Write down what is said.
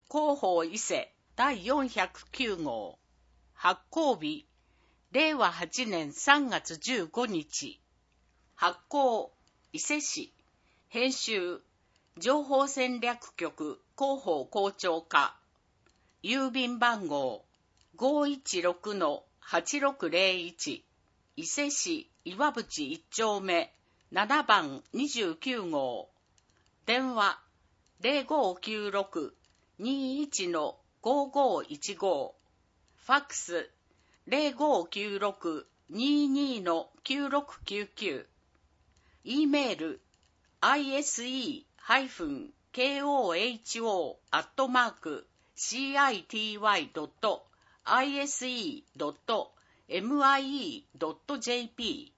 広報伊勢第409号。発行日、令和8年3月15日。発行、伊勢市。編集、情報戦略局広報校長課。郵便番号、516-8601。伊勢市岩淵1丁目7番29号。電話、0596-21-5515。ファックス、0596-22-9699。E メール、ise-koho@city.ise.mie.jp